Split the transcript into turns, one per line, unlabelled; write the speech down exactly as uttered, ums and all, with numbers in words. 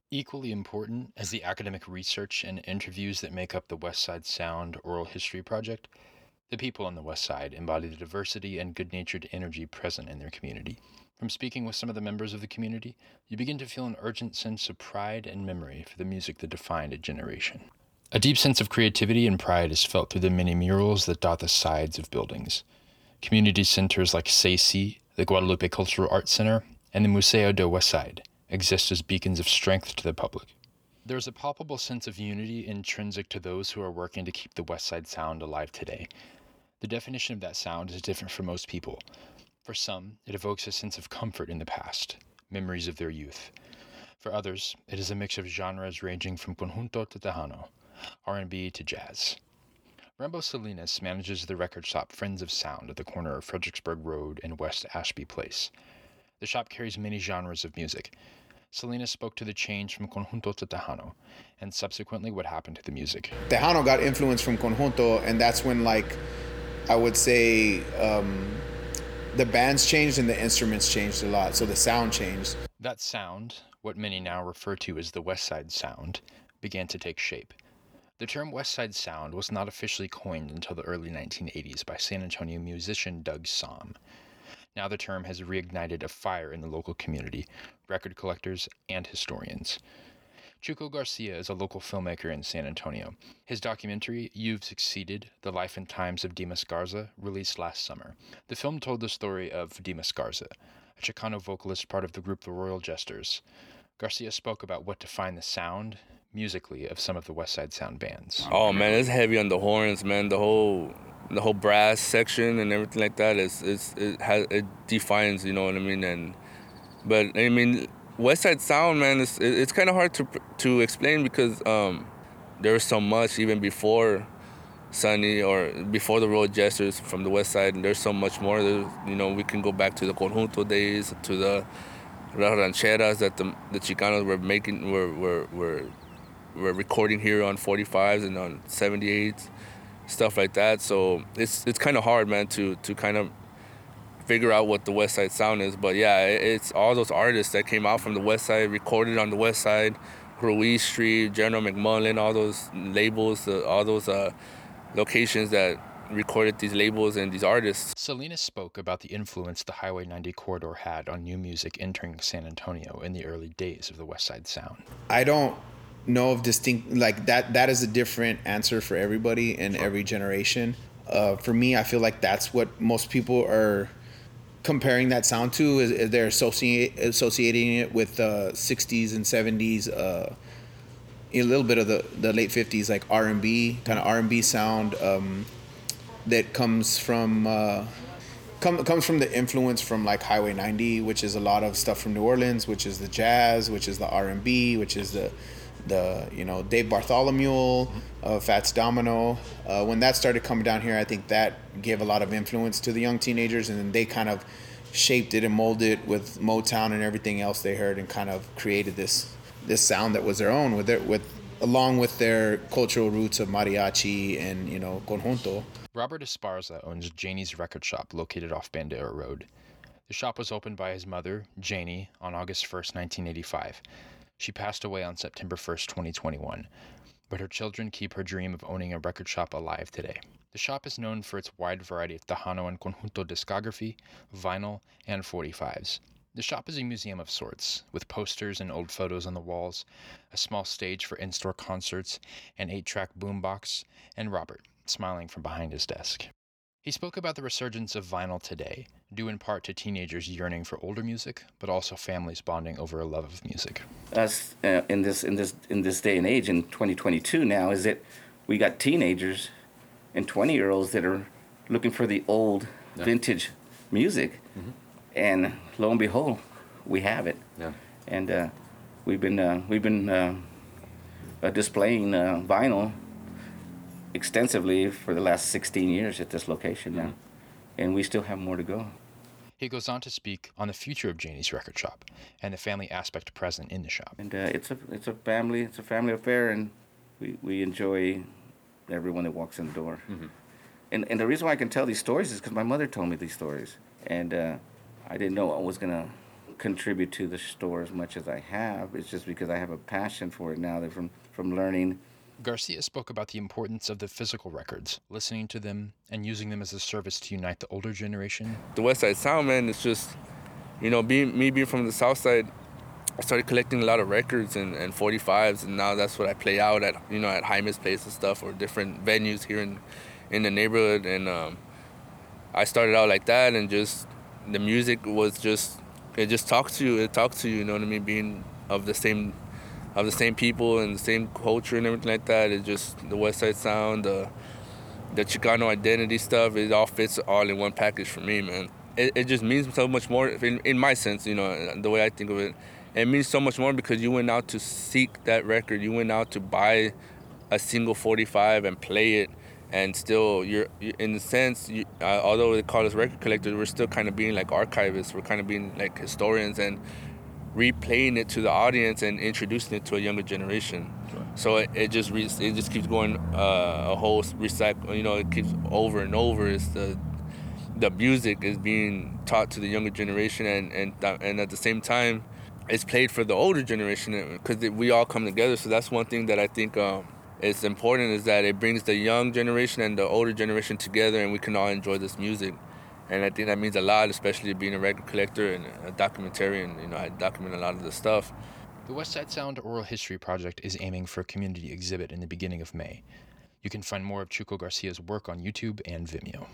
Equally important as the academic research and interviews that make up the West Side Sound Oral History Project, the people on the West Side embody the diversity and good natured energy present in their community. From speaking with some of the members of the community, you begin to feel an urgent sense of pride and memory for the music that defined a generation. A deep sense of creativity and pride is felt through the many murals that dot the sides of buildings. Community centers like C E C, the Guadalupe Cultural Arts Center, and the Museo del West Side exist as beacons of strength to the public. There is a palpable sense of unity intrinsic to those who are working to keep the West Side Sound alive today. The definition of that sound is different for most people. For some, it evokes a sense of comfort in the past, memories of their youth. For others, it is a mix of genres ranging from conjunto to tejano, R and B to jazz. Rambo Salinas manages the record shop Friends of Sound at the corner of Fredericksburg Road and West Ashby Place. The shop carries many genres of music. Salinas spoke to the change from conjunto to tejano, and subsequently what happened to the music.
Tejano got influence from conjunto, and that's when, like, I would say um, the bands changed and the instruments changed a lot, so the sound changed.
That sound, what many now refer to as the West Side Sound, began to take shape. The term West Side Sound was not officially coined until the early nineteen eighties by San Antonio musician Doug Sahm. Now the term has reignited a fire in the local community, record collectors, and historians. Chuco Garcia is a local filmmaker in San Antonio. His documentary, You've Succeeded, The Life and Times of Dimas Garza, released last summer. The film told the story of Dimas Garza, a Chicano vocalist part of the group The Royal Jesters. Garcia spoke about what defined the sound, musically, of some of the West Side Sound bands.
Oh man, it's heavy on the horns, man. The whole the whole brass section and everything like that is is it has it defines, you know what I mean? And but I mean, West Side Sound, man, it's it's kind of hard to to explain because um, there was so much even before Sunny or before the Road Jesters from the West Side, and there's so much more. There's, you know, we can go back to the conjunto days, to the rancheras that the the Chicanos were making, were were were, were recording here on forty-fives and on seventy-eights, stuff like that. So it's it's kind of hard, man, to to kind of figure out what the West Side Sound is. But yeah, it's all those artists that came out from the West Side, recorded on the West Side, Ruiz Street, General McMullen, all those labels, uh, all those uh, locations that recorded these labels and these artists.
Salinas spoke about the influence the Highway ninety corridor had on new music entering San Antonio in the early days of the West Side Sound.
I don't know of distinct, like that, that is a different answer for everybody in sure. every generation. Uh, for me, I feel like that's what most people are comparing that sound to, is, is they're associate, associating it with the uh, sixties and seventies, uh, a little bit of the, the late fifties, like R and B, kind of R and B sound um, that comes from uh, come, comes from the influence from like Highway ninety, which is a lot of stuff from New Orleans, which is the jazz, which is the R and B, which is the the you know Dave Bartholomew, uh, Fats Domino. Uh, when that started coming down here, I think that gave a lot of influence to the young teenagers, and then they kind of shaped it and molded it with Motown and everything else they heard, and kind of created this this sound that was their own, with their with along with their cultural roots of mariachi and you know conjunto.
Robert Esparza owns Janie's Record Shop located off Bandera Road. The shop was opened by his mother, Janie, on August first, nineteen eighty-five. She passed away on September first, twenty twenty-one, but her children keep her dream of owning a record shop alive today. The shop is known for its wide variety of Tejano and Conjunto discography, vinyl, and forty-fives. The shop is a museum of sorts, with posters and old photos on the walls, a small stage for in-store concerts, an eight-track boombox, and Robert, smiling from behind his desk. He spoke about the resurgence of vinyl today, due in part to teenagers yearning for older music, but also families bonding over a love of music.
Us uh, in this in this in this day and age, in twenty twenty-two now, is that we got teenagers and twenty-year-olds that are looking for the old, yeah. vintage music, mm-hmm. and lo and behold, we have it.
Yeah.
And uh, we've been uh, we've been uh, uh, displaying uh, vinyl extensively for the last sixteen years at this location now, and we still have more to go.
He goes on to speak on the future of Janie's Record Shop and the family aspect present in the shop.
And uh, it's a it's a family it's a family affair, and we, we enjoy everyone that walks in the door. Mm-hmm. And and the reason why I can tell these stories is because my mother told me these stories, and uh, I didn't know I was gonna contribute to the store as much as I have. It's just because I have a passion for it now that from, from learning.
Garcia spoke about the importance of the physical records, listening to them, and using them as a service to unite the older generation.
The West Side Sound, man, it's just, you know, being me being from the South Side, I started collecting a lot of records and, and forty-fives, and now that's what I play out at, you know, at Jaime's Place and stuff, or different venues here in, in the neighborhood. And um, I started out like that, and just the music was just, it just talked to you, it talked to you, you know what I mean, being of the same of the same people and the same culture and everything like that. It just, the West Side Sound, the the Chicano identity stuff, it all fits all in one package for me, man. It, it just means so much more, in, in my sense, you know, the way I think of it. It means so much more because you went out to seek that record. You went out to buy a single forty-five and play it, and still, you're, you, in a sense, you, uh, although they call us record collectors, we're still kind of being like archivists. We're kind of being like historians and replaying it to the audience and introducing it to a younger generation. Sure. So it, it just re- it just keeps going uh, a whole recycle. You know, it keeps over and over. It's the the music is being taught to the younger generation, and and and at the same time, it's played for the older generation because we all come together. So that's one thing that I think um, is important, is that it brings the young generation and the older generation together, and we can all enjoy this music. And I think that means a lot, especially being a record collector and a documentarian. You know, I document a lot of this stuff.
The West Side Sound Oral History Project is aiming for a community exhibit in the beginning of May. You can find more of Chuco Garcia's work on YouTube and Vimeo.